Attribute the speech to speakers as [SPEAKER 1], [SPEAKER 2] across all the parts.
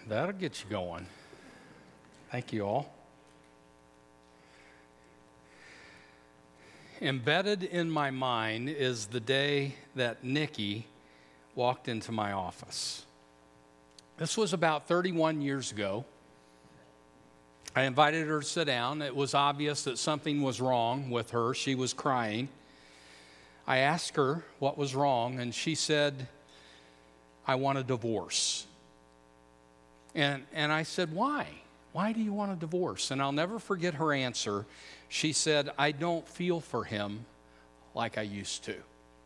[SPEAKER 1] That'll get you going. Thank you all. Embedded in my mind is the day that Nikki walked into my office. This was about 31 years ago. I invited her to sit down. It was obvious that something was wrong with her. She was crying. I asked her what was wrong, and she said, "I want a divorce." And I said, "Why? Why do you want a divorce?" And I'll never forget her answer. She said, "I don't feel for him like I used to."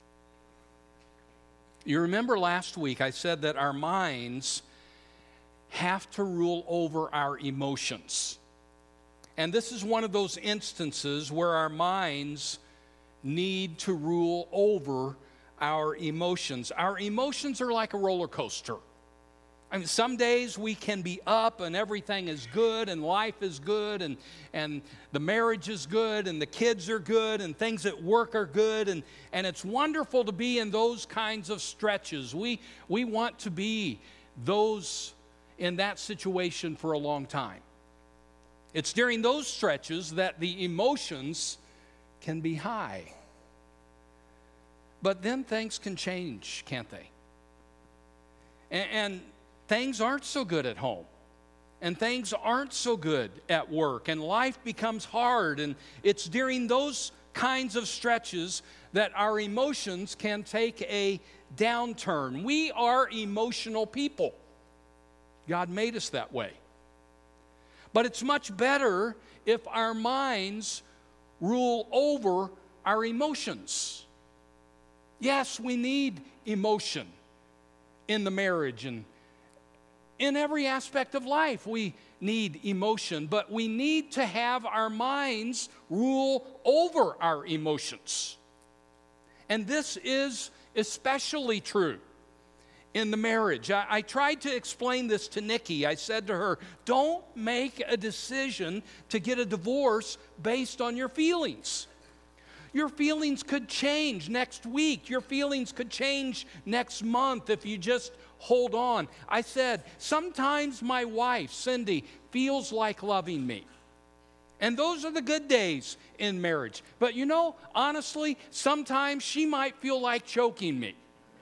[SPEAKER 1] You remember last week I said that our minds have to rule over our emotions. And this is one of those instances where our minds need to rule over our emotions. Our emotions are like a roller coaster. I mean, some days we can be up and everything is good and life is good and the marriage is good and the kids are good and things at work are good and it's wonderful to be in those kinds of stretches. We want to be those in that situation for a long time. It's during those stretches that the emotions can be high. But then things can change, can't they? And things aren't so good at home, and things aren't so good at work, and life becomes hard, and it's during those kinds of stretches that our emotions can take a downturn. We are emotional people. God made us that way. But it's much better if our minds rule over our emotions. Yes, we need emotion in the marriage and in every aspect of life. We need emotion, but we need to have our minds rule over our emotions. And this is especially true in the marriage. I tried to explain this to Nikki. I said to her, don't make a decision to get a divorce based on your feelings. Your feelings could change next week. Your feelings could change next month if you just hold on. I said, sometimes my wife, Cindy, feels like loving me. And those are the good days in marriage. But you know, honestly, sometimes she might feel like choking me.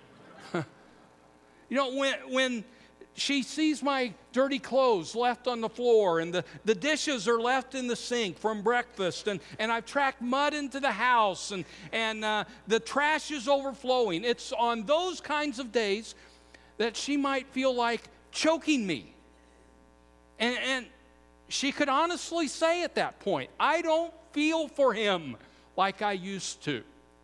[SPEAKER 1] You know, when she sees my dirty clothes left on the floor and the dishes are left in the sink from breakfast and I've tracked mud into the house and the trash is overflowing. It's on those kinds of days that she might feel like choking me. And she could honestly say at that point, I don't feel for him like I used to.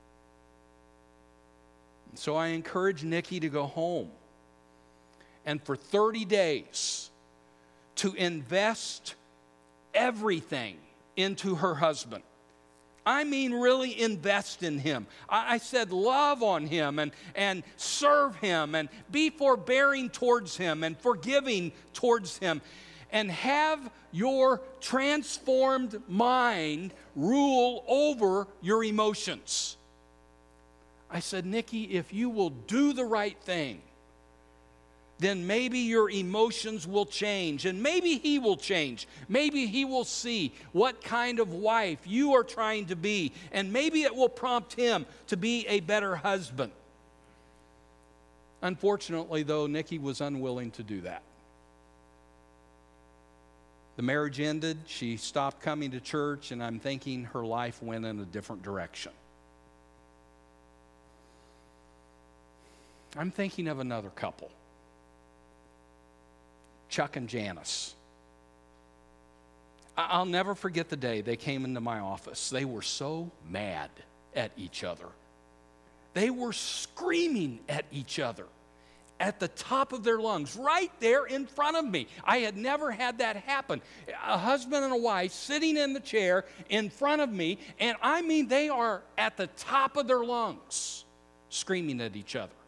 [SPEAKER 1] So I encourage Nikki to go home and for 30 days to invest everything into her husband. I mean, really invest in him. I said love on him and serve him and be forbearing towards him and forgiving towards him. And have your transformed mind rule over your emotions. I said, Nikki, if you will do the right thing, then maybe your emotions will change, and maybe he will change. Maybe he will see what kind of wife you are trying to be, and maybe it will prompt him to be a better husband. Unfortunately, though, Nikki was unwilling to do that. The marriage ended, she stopped coming to church, and I'm thinking her life went in a different direction. I'm thinking of another couple. Chuck and Janice. I'll never forget the day they came into my office. They were so mad at each other. They were screaming at each other at the top of their lungs, right there in front of me. I had never had that happen. A husband and a wife sitting in the chair in front of me, and I mean they are at the top of their lungs screaming at each other.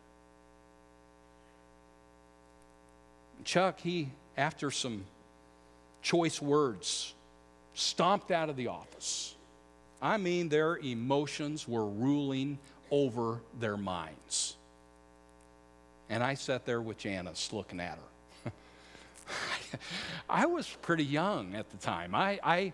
[SPEAKER 1] Chuck, he, after some choice words, stomped out of the office. I mean, their emotions were ruling over their minds. And I sat there with Janice looking at her. I was pretty young at the time. I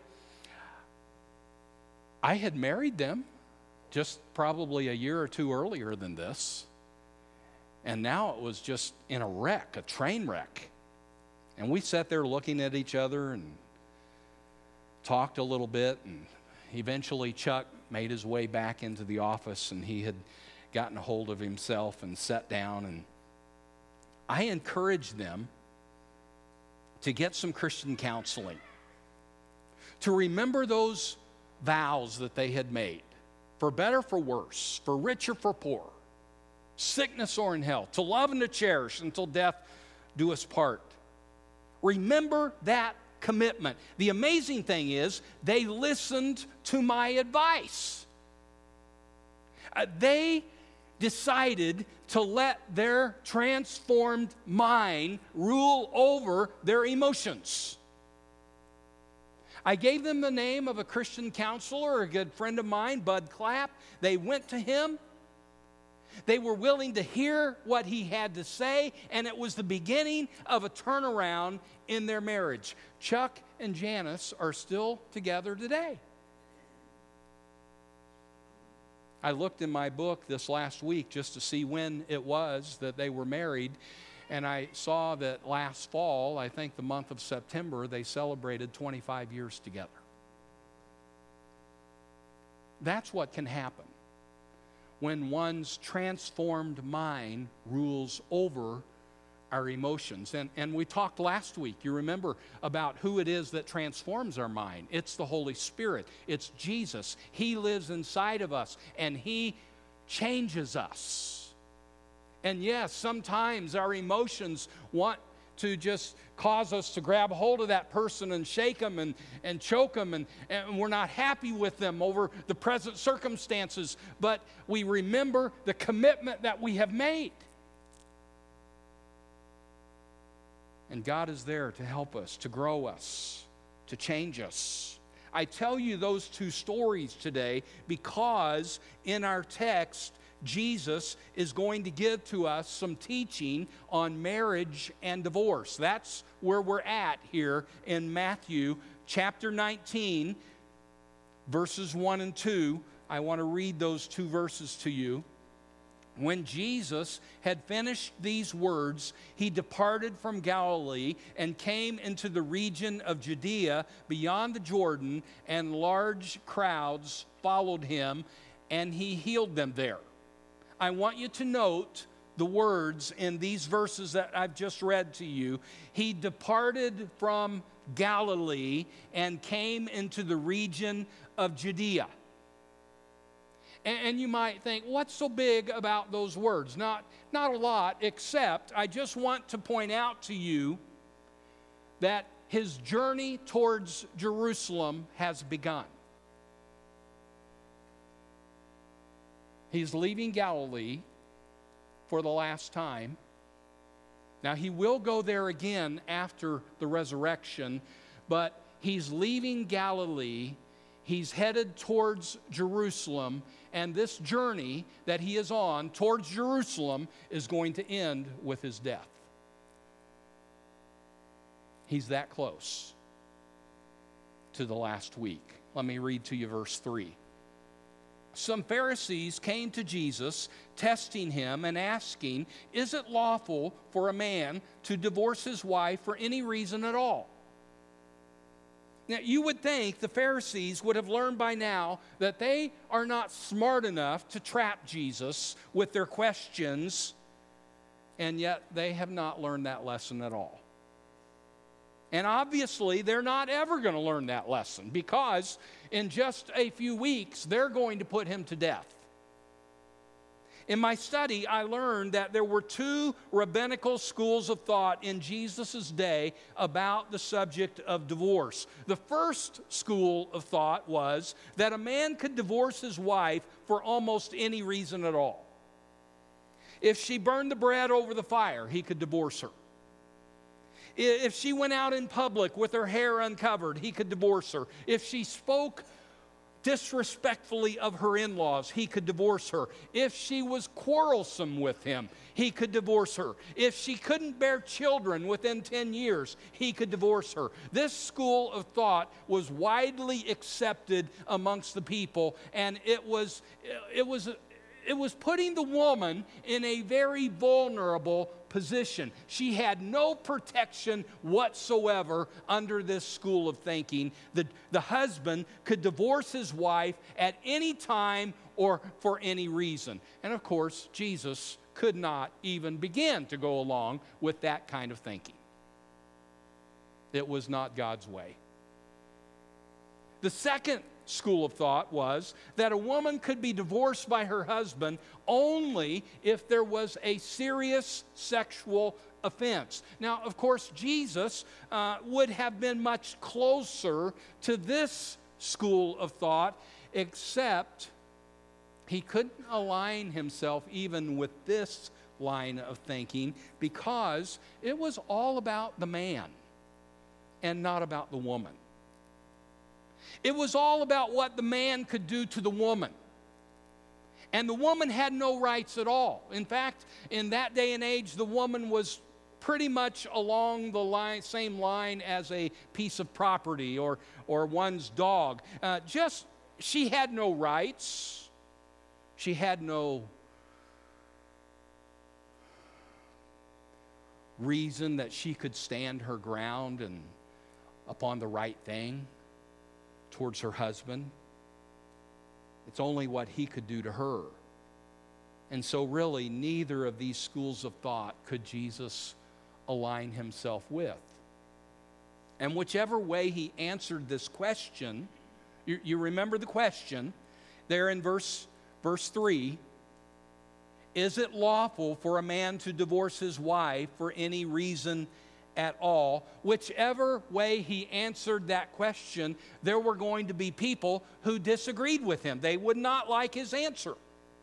[SPEAKER 1] had married them just probably a year or two earlier than this. And now it was just in a wreck, a train wreck. And we sat there looking at each other and talked a little bit. And eventually Chuck made his way back into the office, and he had gotten a hold of himself and sat down. And I encouraged them to get some Christian counseling, to remember those vows that they had made, for better, for worse, for rich or for poor, sickness or in health, to love and to cherish until death do us part. Remember that commitment. The amazing thing is they listened to my advice. They decided to let their transformed mind rule over their emotions. I gave them the name of a Christian counselor, a good friend of mine, Bud Clapp. They went to him. They were willing to hear what he had to say, and it was the beginning of a turnaround in their marriage. Chuck and Janice are still together today. I looked in my book this last week just to see when it was that they were married, and I saw that last fall, I think the month of September, they celebrated 25 years together. That's what can happen when one's transformed mind rules over our emotions. And we talked last week, you remember, about who it is that transforms our mind. It's the Holy Spirit. It's Jesus. He lives inside of us, and He changes us. And yes, sometimes our emotions want to just cause us to grab hold of that person and shake them and choke them, and we're not happy with them over the present circumstances, but we remember the commitment that we have made. And God is there to help us, to grow us, to change us. I tell you those two stories today because in our text, Jesus is going to give to us some teaching on marriage and divorce. That's where we're at here in Matthew chapter 19, verses 1 and 2. I want to read those two verses to you. When Jesus had finished these words, he departed from Galilee and came into the region of Judea beyond the Jordan, and large crowds followed him, and he healed them there. I want you to note the words in these verses that I've just read to you. He departed from Galilee and came into the region of Judea. And you might think, what's so big about those words? Not a lot, except I just want to point out to you that his journey towards Jerusalem has begun. He's leaving Galilee for the last time. Now, he will go there again after the resurrection, but he's leaving Galilee. He's headed towards Jerusalem, and this journey that he is on towards Jerusalem is going to end with his death. He's that close to the last week. Let me read to you verse 3. Some Pharisees came to Jesus, testing him and asking, "Is it lawful for a man to divorce his wife for any reason at all?" Now, you would think the Pharisees would have learned by now that they are not smart enough to trap Jesus with their questions, and yet they have not learned that lesson at all. And obviously, they're not ever going to learn that lesson, because in just a few weeks, they're going to put him to death. In my study, I learned that there were two rabbinical schools of thought in Jesus' day about the subject of divorce. The first school of thought was that a man could divorce his wife for almost any reason at all. If she burned the bread over the fire, he could divorce her. If she went out in public with her hair uncovered, he could divorce her. If she spoke disrespectfully of her in-laws, he could divorce her. If she was quarrelsome with him, he could divorce her. If she couldn't bear children within 10 years, he could divorce her. This school of thought was widely accepted amongst the people, and it was putting the woman in a very vulnerable position. She had no protection whatsoever under this school of thinking. The husband could divorce his wife at any time or for any reason. And of course, Jesus could not even begin to go along with that kind of thinking. It was not God's way. The second school of thought was that a woman could be divorced by her husband only if there was a serious sexual offense. Now, of course, Jesus would have been much closer to this school of thought, except he couldn't align himself even with this line of thinking because it was all about the man and not about the woman. It was all about what the man could do to the woman. And the woman had no rights at all. In fact, in that day and age, the woman was pretty much along the same line as a piece of property or one's dog. She had no rights. She had no reason that she could stand her ground and upon the right thing towards her husband. It's only what he could do to her. And so really, neither of these schools of thought could Jesus align himself with. And whichever way he answered this question, you remember the question there in verse 3, is it lawful for a man to divorce his wife for any reason at all? Whichever way he answered that question, there were going to be people who disagreed with him. They would not like his answer.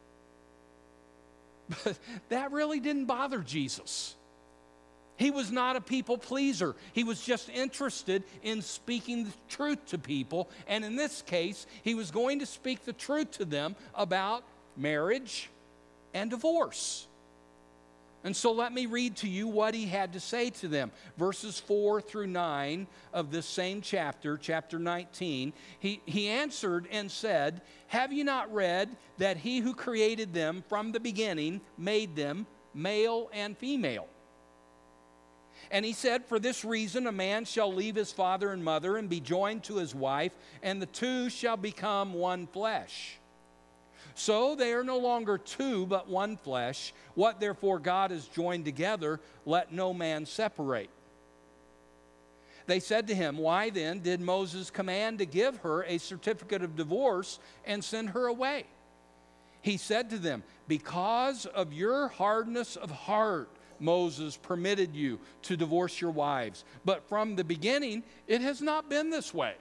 [SPEAKER 1] But that really didn't bother Jesus. He was not a people pleaser. He was just interested in speaking the truth to people. And in this case, he was going to speak the truth to them about marriage and divorce. And so let me read to you what he had to say to them. Verses 4 through 9 of this same chapter, chapter 19, he answered and said, have you not read that he who created them from the beginning made them male and female? And he said, for this reason a man shall leave his father and mother and be joined to his wife, and the two shall become one flesh. So they are no longer two, but one flesh. What therefore God has joined together, let no man separate. They said to him, why then did Moses command to give her a certificate of divorce and send her away? He said to them, because of your hardness of heart, Moses permitted you to divorce your wives. But from the beginning, it has not been this way.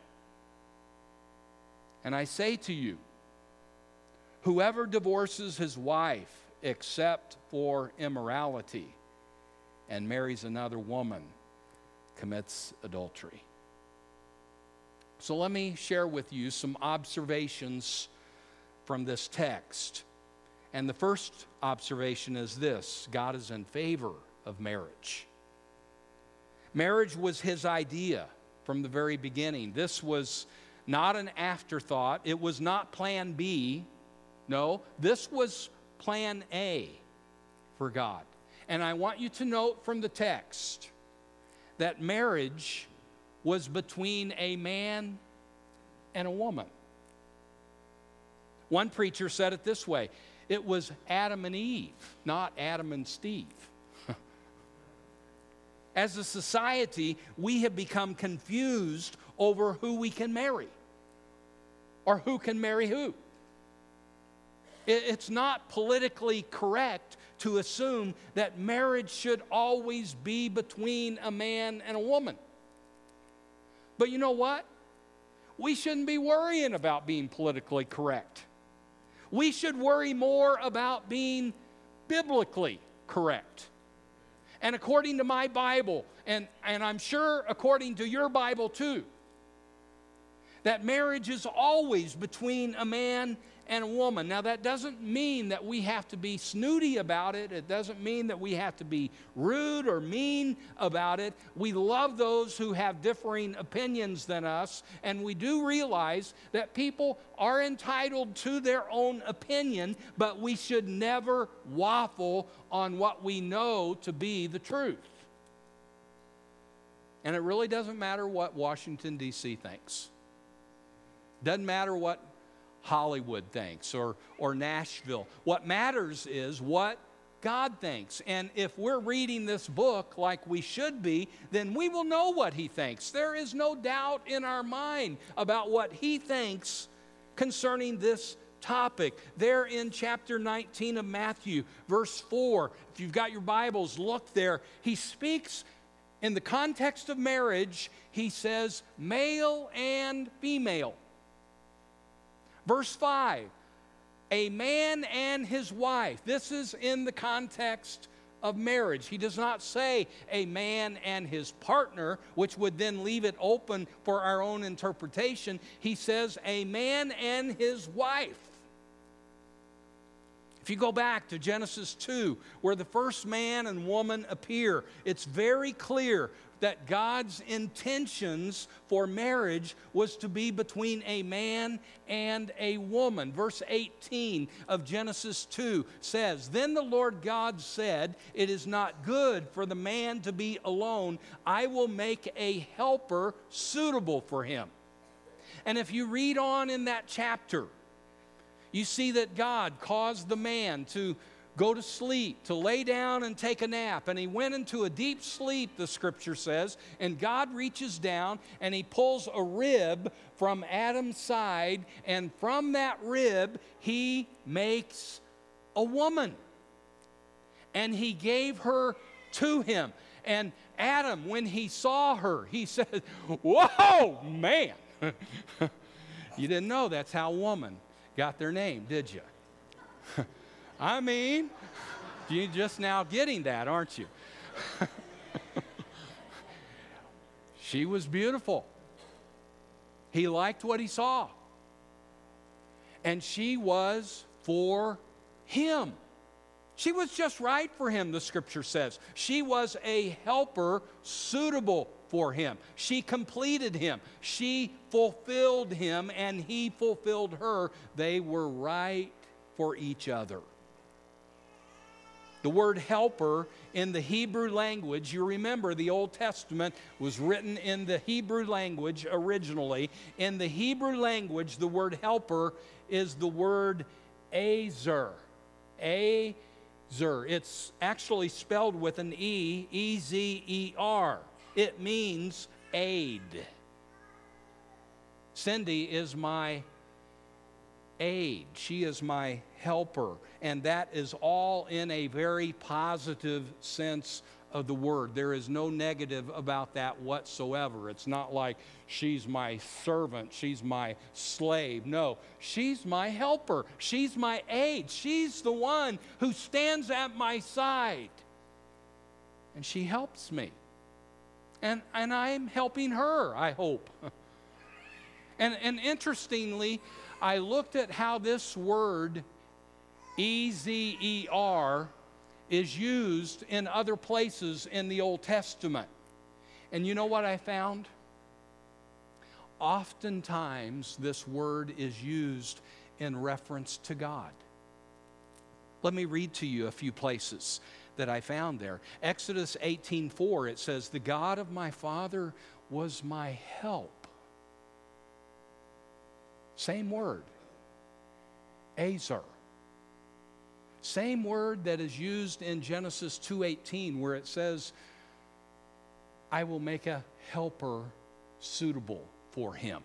[SPEAKER 1] And I say to you, whoever divorces his wife except for immorality and marries another woman commits adultery. So let me share with you some observations from this text. And the first observation is this: God is in favor of marriage. Marriage was his idea from the very beginning. This was not an afterthought. It was not plan B. No, this was plan A for God. And I want you to note from the text that marriage was between a man and a woman. One preacher said it this way: it was Adam and Eve, not Adam and Steve. As a society, we have become confused over who we can marry or who can marry who. It's not politically correct to assume that marriage should always be between a man and a woman. But you know what? We shouldn't be worrying about being politically correct. We should worry more about being biblically correct. And according to my Bible, and I'm sure according to your Bible too, that marriage is always between a man and a woman. Now, that doesn't mean that we have to be snooty about it. It doesn't mean that we have to be rude or mean about it. We love those who have differing opinions than us, and we do realize that people are entitled to their own opinion, but we should never waffle on what we know to be the truth. And it really doesn't matter what Washington, D.C. thinks. Doesn't matter what Hollywood thinks or Nashville. What matters is what God thinks. And if we're reading this book like we should be, then we will know what He thinks. There is no doubt in our mind about what He thinks concerning this topic. There in chapter 19 of Matthew, verse 4, if you've got your Bibles, look there. He speaks in the context of marriage. He says male and female. Verse 5, a man and his wife. This is in the context of marriage. He does not say a man and his partner, which would then leave it open for our own interpretation. He says a man and his wife. If you go back to Genesis 2, where the first man and woman appear, it's very clear that God's intentions for marriage was to be between a man and a woman. Verse 18 of Genesis 2 says, "Then the Lord God said, 'It is not good for the man to be alone. I will make a helper suitable for him.'" And if you read on in that chapter, you see that God caused the man to go to sleep, to lay down and take a nap. And he went into a deep sleep, the scripture says, and God reaches down and He pulls a rib from Adam's side, and from that rib He makes a woman. And He gave her to him. And Adam, when he saw her, he said, "Whoa, man." You didn't know that's how woman got their name, did you? I mean, you're just now getting that, aren't you? She was beautiful. He liked what he saw. And she was for him. She was just right for him, the scripture says. She was a helper suitable for him. She completed him. She fulfilled him, and he fulfilled her. They were right for each other. The word helper in the Hebrew language, you remember the Old Testament was written in the Hebrew language originally. In the Hebrew language, the word helper is the word ezer. Ezer. It's actually spelled with an E, E-Z-E-R. It means aid. Cindy is my aid. She is my helper. And that is all in a very positive sense of the word. There is no negative about that whatsoever. It's not like she's my servant, she's my slave. No, she's my helper. She's my aid. She's the one who stands at my side. And she helps me. And I'm helping her, I hope. And interestingly, I looked at how this word, E-Z-E-R, is used in other places in the Old Testament. And you know what I found? Oftentimes, this word is used in reference to God. Let me read to you a few places that I found there. Exodus 18:4, it says, "The God of my father was my help." Same word, Ezer. Same word that is used in Genesis 2:18, where it says, "I will make a helper suitable for him."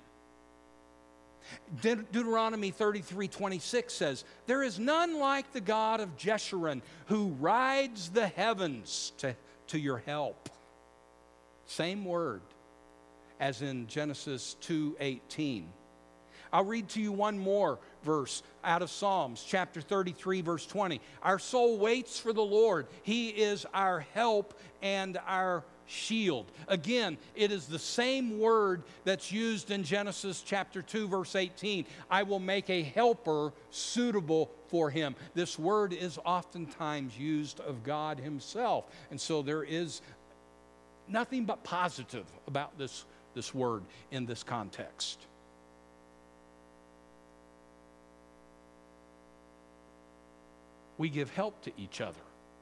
[SPEAKER 1] Deuteronomy 33:26 says, "There is none like the God of Jeshurun, who rides the heavens to your help." Same word as in Genesis 2:18. I'll read to you one more verse out of Psalms, chapter 33, verse 20. "Our soul waits for the Lord. He is our help and our shield. Again, it is the same word that's used in Genesis chapter 2, verse 18. I will make a helper suitable for him. This word is oftentimes used of God himself. And so there is nothing but positive about this word in this context. We give help to each other.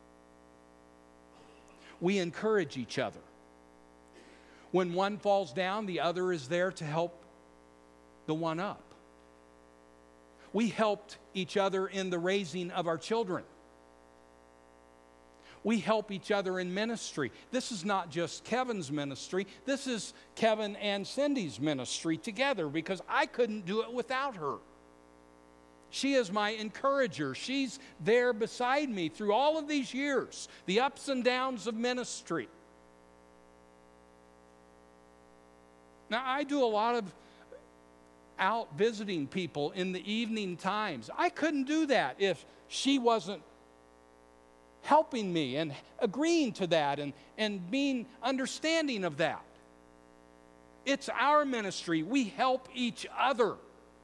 [SPEAKER 1] We encourage each other. When one falls down, the other is there to help the one up. We helped each other in the raising of our children. We help each other in ministry. This is not just Kevin's ministry. This is Kevin and Cindy's ministry together, because I couldn't do it without her. She is my encourager. She's there beside me through all of these years, the ups and downs of ministry. Now, I do a lot of out visiting people in the evening times. I couldn't do that if she wasn't helping me and agreeing to that and being understanding of that. It's our ministry. We help each other.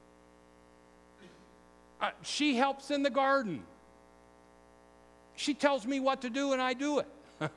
[SPEAKER 1] She helps in the garden. She tells me what to do and I do it.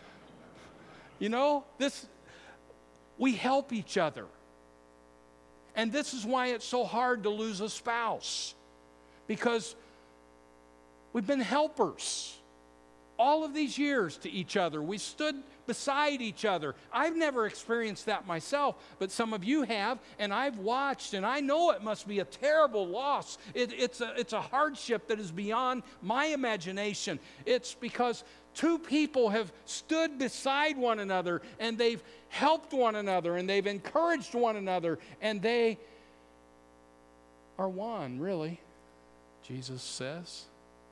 [SPEAKER 1] We help each other. And this is why it's so hard to lose a spouse, because we've been helpers all of these years to each other. We stood beside each other. I've never experienced that myself, but some of you have, and I've watched, and I know it must be a terrible loss. It's a hardship that is beyond my imagination. It's because two people have stood beside one another, and they've helped one another, and they've encouraged one another, and they are one, really, Jesus says.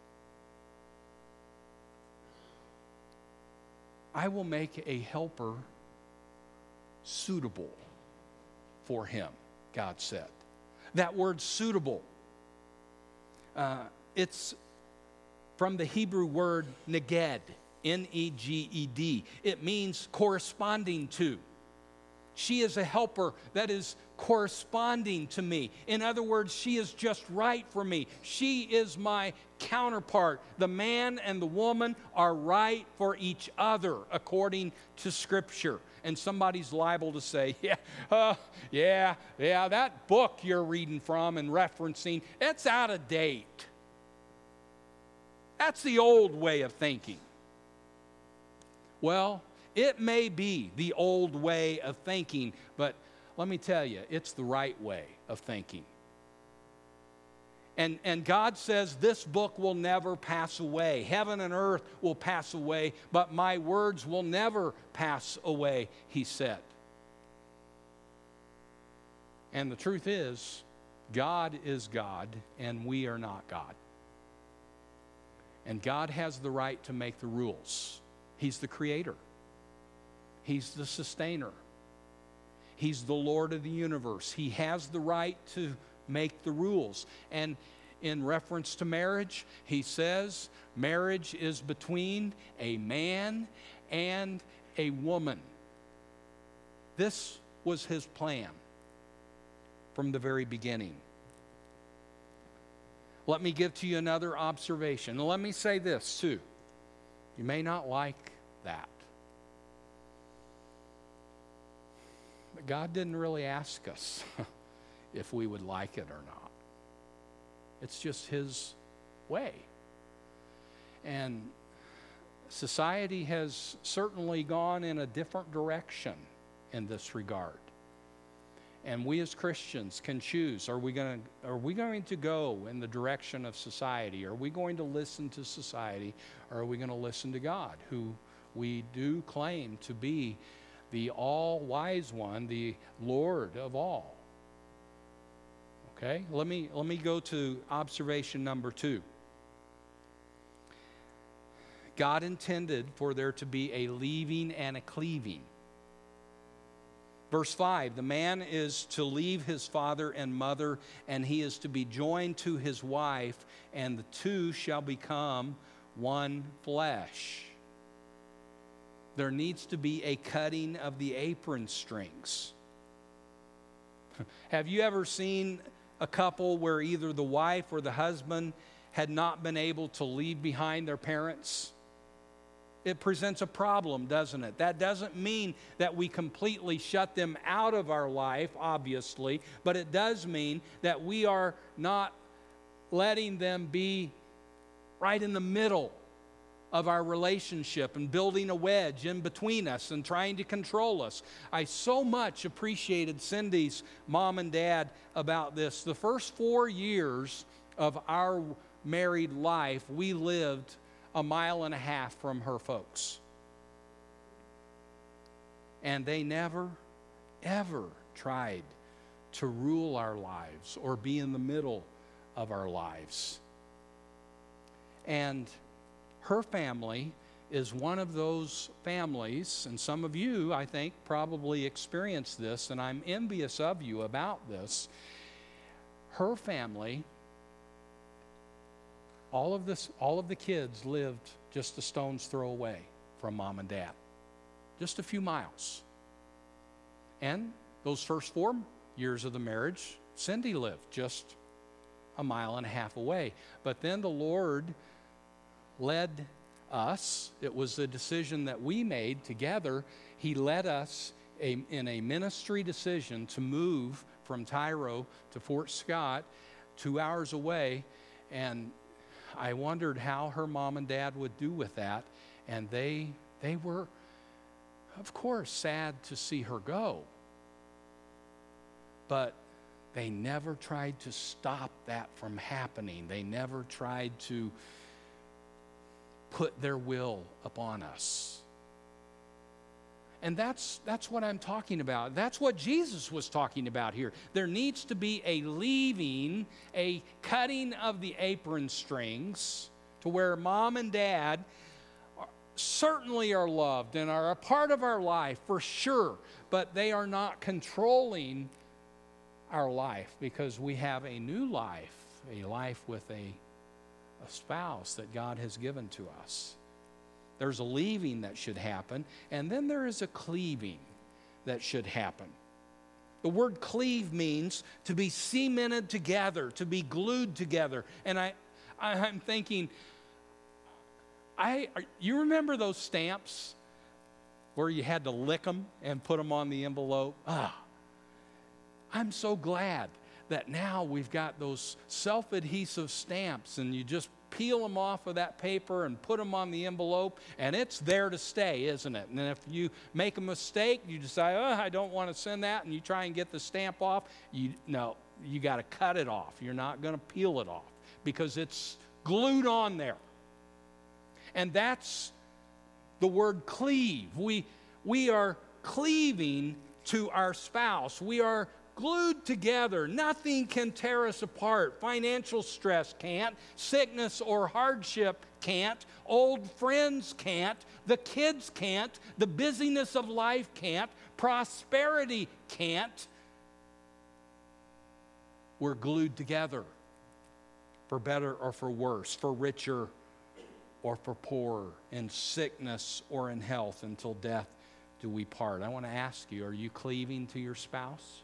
[SPEAKER 1] I will make a helper suitable for him, God said. That word suitable, it's from the Hebrew word neged, N-E-G-E-D. It means corresponding to. She is a helper that is corresponding to me. In other words, she is just right for me. She is my counterpart. The man and the woman are right for each other according to Scripture. And somebody's liable to say, yeah, that book you're reading from and referencing, it's out of date. That's the old way of thinking. Well, it may be the old way of thinking, but let me tell you, it's the right way of thinking. And God says this book will never pass away. Heaven and earth will pass away, but my words will never pass away, he said. And the truth is, God is God, and we are not God. And God has the right to make the rules. He's the creator. He's the sustainer. He's the Lord of the universe. He has the right to make the rules. And in reference to marriage, he says marriage is between a man and a woman. This was his plan from the very beginning. Let me give to you another observation. And let me say this too. You may not like that. But God didn't really ask us if we would like it or not. It's just his way. And society has certainly gone in a different direction in this regard. And we as Christians can choose, are we going to go in the direction of society? Are we going to listen to society? Or are we going to listen to God, who we do claim to be the all-wise one, the Lord of all? Okay, let me go to observation number 2. God intended for there to be a leaving and a cleaving. Verse 5, the man is to leave his father and mother, and he is to be joined to his wife, and the two shall become one flesh. there needs to be a cutting of the apron strings. Have you ever seen a couple where either the wife or the husband had not been able to leave behind their parents? It presents a problem, doesn't it? That doesn't mean that we completely shut them out of our life, obviously, but it does mean that we are not letting them be right in the middle of our relationship and building a wedge in between us and trying to control us. I so much appreciated Cindy's mom and dad about this. The first 4 years of our married life, we lived 1.5 miles from her folks. And they never, ever tried to rule our lives or be in the middle of our lives. And her family is one of those families, and some of you, I think, probably experienced this, and I'm envious of you about this. Her family, all of the kids lived just a stone's throw away from mom and dad, just a few miles. And those first 4 years of the marriage, Cindy lived just 1.5 miles away. But then the Lord led us. It was a decision that we made together. He led us in a ministry decision to move from Tyro to Fort Scott, 2 hours away. And I wondered how her mom and dad would do with that. And they were, of course, sad to see her go. But they never tried to stop that from happening. They never tried to put their will upon us. And that's what I'm talking about. That's what Jesus was talking about here. There needs to be a leaving, a cutting of the apron strings to where mom and dad certainly are loved and are a part of our life for sure, but they are not controlling our life because we have a new life, a life with a spouse that God has given to us. There's a leaving that should happen, and then there is a cleaving that should happen. The word cleave means to be cemented together, to be glued together. And I'm thinking, you remember those stamps where you had to lick them and put them on the envelope? I'm so glad that now we've got those self-adhesive stamps, and you just peel them off of that paper and put them on the envelope, and it's there to stay, isn't it? And if you make a mistake, you decide, I don't want to send that, and you try and get the stamp off, you got to cut it off. You're not going to peel it off because it's glued on there. And that's the word cleave. We are cleaving to our spouse. We are glued together. Nothing can tear us apart. Financial stress can't. Sickness or hardship can't. Old friends can't. The kids can't. The busyness of life can't. Prosperity can't. We're glued together, for better or for worse, for richer or for poorer, in sickness or in health, until death do we part. I want to ask you, are you cleaving to your spouse?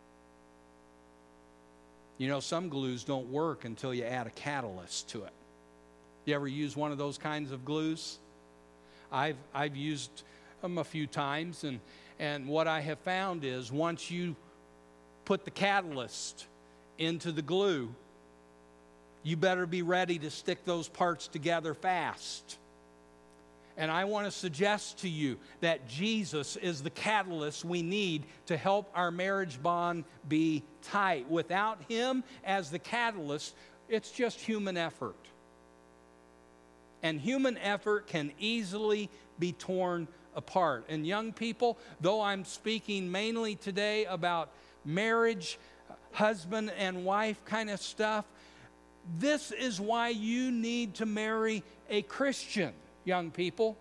[SPEAKER 1] You know, some glues don't work until you add a catalyst to it. You ever use one of those kinds of glues? I've used them a few times, and what I have found is once you put the catalyst into the glue, you better be ready to stick those parts together fast. And I want to suggest to you that Jesus is the catalyst we need to help our marriage bond be tight. Without Him as the catalyst, it's just human effort. And human effort can easily be torn apart. And young people, though I'm speaking mainly today about marriage, husband and wife kind of stuff, this is why you need to marry a Christian. Young people,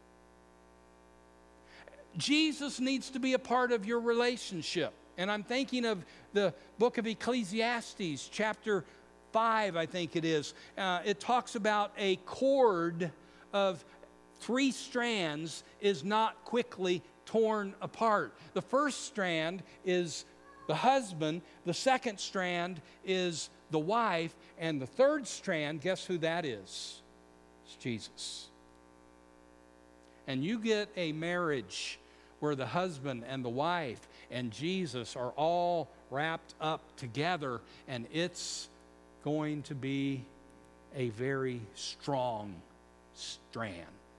[SPEAKER 1] Jesus needs to be a part of your relationship. And I'm thinking of the book of Ecclesiastes, chapter 5, I think it is. It talks about a cord of 3 strands is not quickly torn apart. The first strand is the husband, the second strand is the wife, and the third strand, guess who that is? It's Jesus. And you get a marriage where the husband and the wife and Jesus are all wrapped up together, and it's going to be a very strong strand.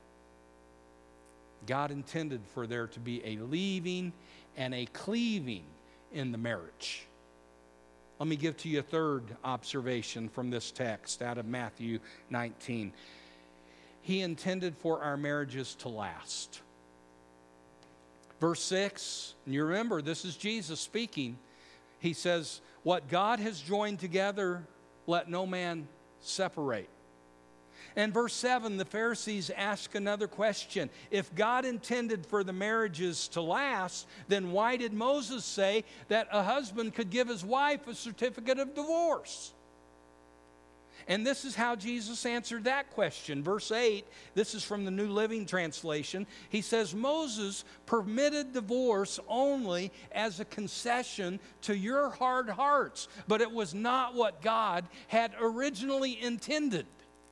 [SPEAKER 1] God intended for there to be a leaving and a cleaving in the marriage. Let me give to you a third observation from this text out of Matthew 19. He intended for our marriages to last. Verse 6, and you remember, this is Jesus speaking. He says, what God has joined together, let no man separate. And verse 7, the Pharisees ask another question. If God intended for the marriages to last, then why did Moses say that a husband could give his wife a certificate of divorce? And this is how Jesus answered that question. Verse 8, this is from the New Living Translation. He says, Moses permitted divorce only as a concession to your hard hearts, but it was not what God had originally intended.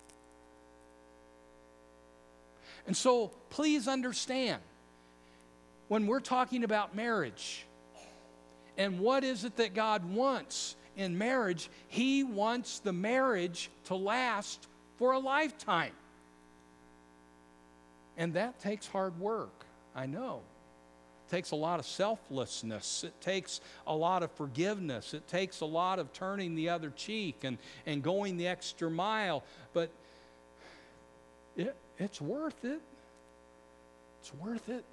[SPEAKER 1] And so please understand, when we're talking about marriage, and what is it that God wants in marriage, He wants the marriage to last for a lifetime. And that takes hard work, I know. It takes a lot of selflessness. It takes a lot of forgiveness. It takes a lot of turning the other cheek and going the extra mile. But it's worth it. It's worth it.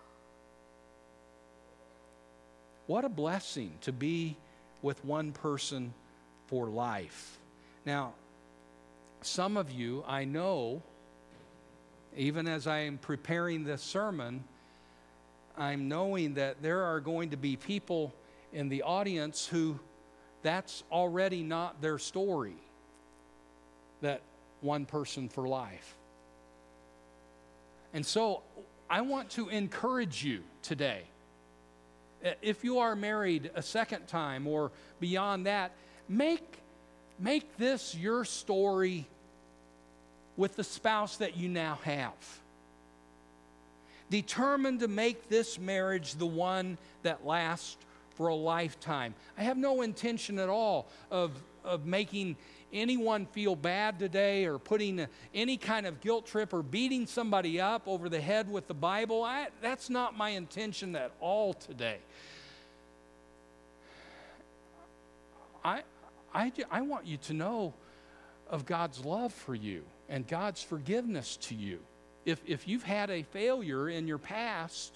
[SPEAKER 1] What a blessing to be with one person for life. Now, some of you, I know, even as I am preparing this sermon, I'm knowing that there are going to be people in the audience who that's already not their story, that one person for life. And so I want to encourage you today. If you are married a second time or beyond that, make this your story with the spouse that you now have. Determined to make this marriage the one that lasts for a lifetime. I have no intention at all of making anyone feel bad today or putting any kind of guilt trip or beating somebody up over the head with the Bible. That's not my intention at all today. I want you to know of God's love for you and God's forgiveness to you. If you've had a failure in your past,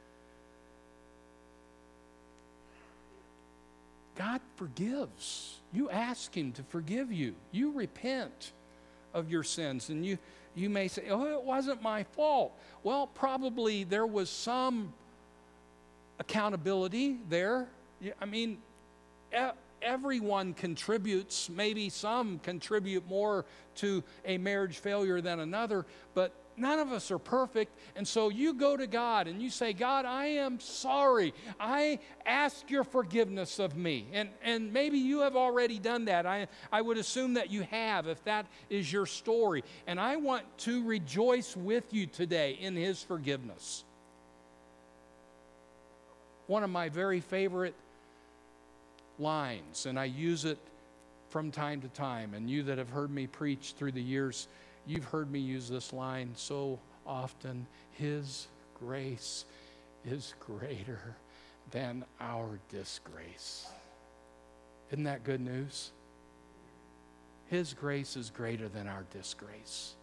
[SPEAKER 1] God forgives. You ask Him to forgive you. You repent of your sins. And you may say, oh, it wasn't my fault. Well, probably there was some accountability there. I mean, everyone contributes. Maybe some contribute more to a marriage failure than another, but none of us are perfect. And so you go to God and you say, God, I am sorry. I ask your forgiveness of me. And maybe you have already done that. I would assume that you have, if that is your story. And I want to rejoice with you today in His forgiveness. One of my very favorite lines, and I use it from time to time, and you that have heard me preach through the years, you've heard me use this line so often. His grace is greater than our disgrace. Isn't that good news? His grace is greater than our disgrace.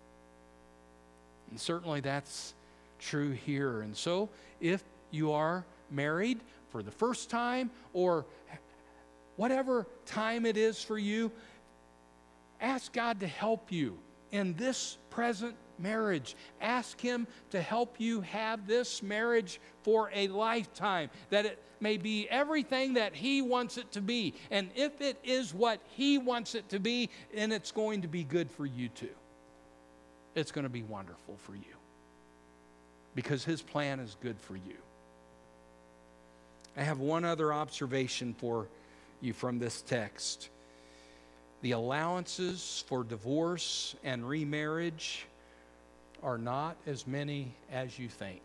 [SPEAKER 1] And certainly that's true here. And so if you are married for the first time or whatever time it is for you, ask God to help you in this present marriage. Ask Him to help you have this marriage for a lifetime, that it may be everything that He wants it to be. And if it is what He wants it to be, then it's going to be good for you too. it's going to be wonderful for you, because His plan is good for you. I have one other observation for you from this text. The allowances for divorce and remarriage are not as many as you think.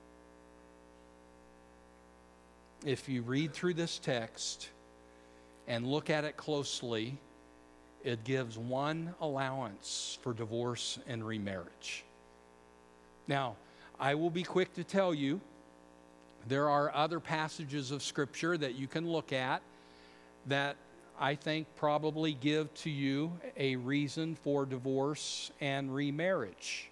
[SPEAKER 1] If you read through this text and look at it closely, it gives one allowance for divorce and remarriage. Now, I will be quick to tell you, there are other passages of Scripture that you can look at that I think probably give to you a reason for divorce and remarriage.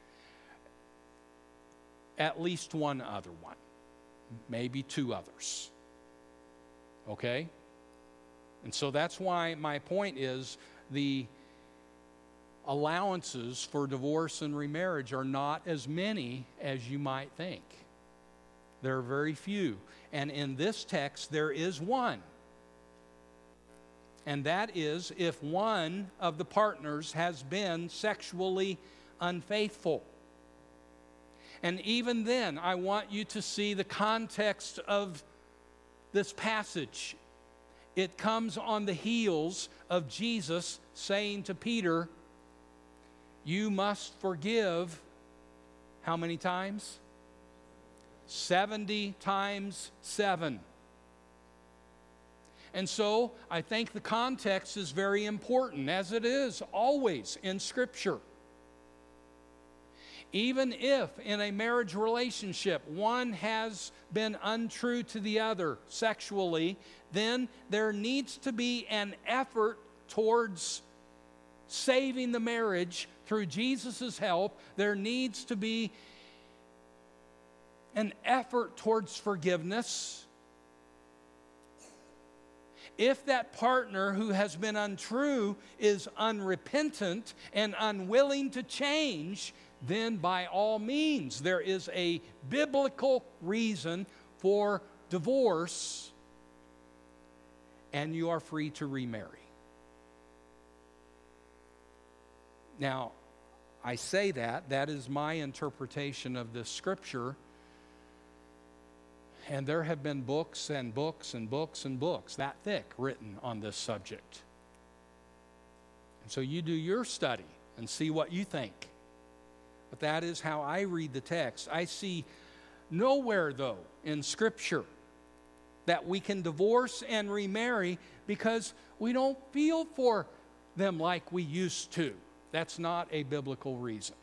[SPEAKER 1] At least one other one, maybe two others. Okay? And so that's why my point is the allowances for divorce and remarriage are not as many as you might think. There are very few. And in this text, there is one. And that is if one of the partners has been sexually unfaithful. And even then, I want you to see the context of this passage. It comes on the heels of Jesus saying to Peter, you must forgive how many times? 70 times 7. And so I think the context is very important, as it is always in Scripture. Even if in a marriage relationship one has been untrue to the other sexually, then there needs to be an effort towards saving the marriage through Jesus' help. There needs to be an effort towards forgiveness. If that partner who has been untrue is unrepentant and unwilling to change, then by all means there is a biblical reason for divorce, and you are free to remarry. Now, I say that is my interpretation of this scripture. And there have been books and books and books and books that thick written on this subject. And so you do your study and see what you think. But that is how I read the text. I see nowhere, though, in Scripture that we can divorce and remarry because we don't feel for them like we used to. That's not a biblical reason.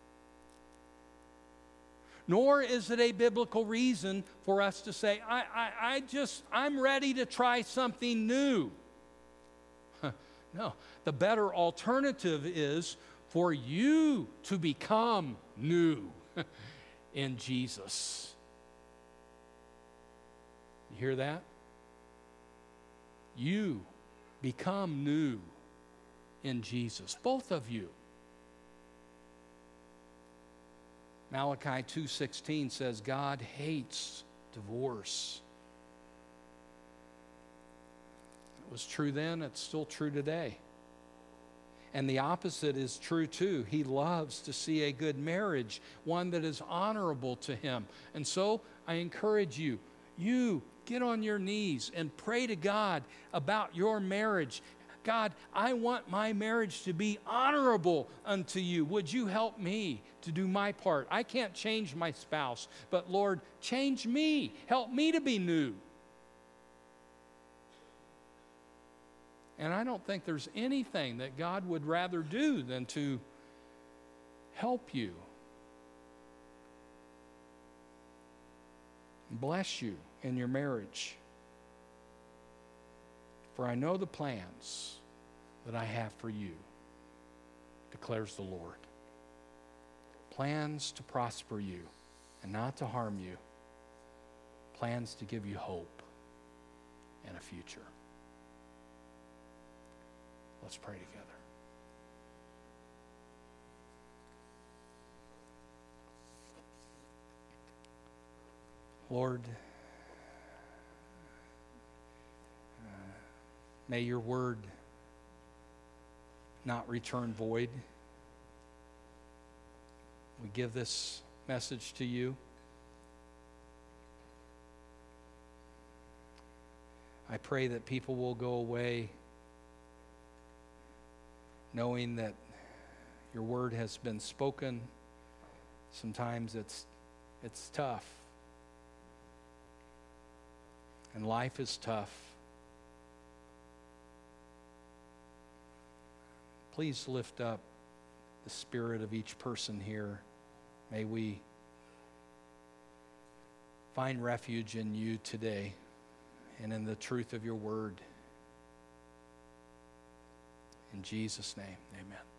[SPEAKER 1] Nor is it a biblical reason for us to say, I'm ready to try something new. No, the better alternative is for you to become new in Jesus. You hear that? You become new in Jesus, both of you. Malachi 2:16 says God hates divorce. It was true then, it's still true today. And the opposite is true too. He loves to see a good marriage, one that is honorable to him. And so I encourage you get on your knees and pray to God about your marriage. God, I want my marriage to be honorable unto you. Would you help me to do my part? I can't change my spouse, but Lord, change me. Help me to be new. And I don't think there's anything that God would rather do than to help you, bless you in your marriage. For I know the plans that I have for you, declares the Lord. Plans to prosper you and not to harm you. Plans to give you hope and a future. Let's pray together. Lord, may your word not return void. we give this message to you. I pray that people will go away knowing that your word has been spoken. Sometimes it's tough. And life is tough. Please lift up the spirit of each person here. May we find refuge in you today and in the truth of your word. In Jesus' name, amen.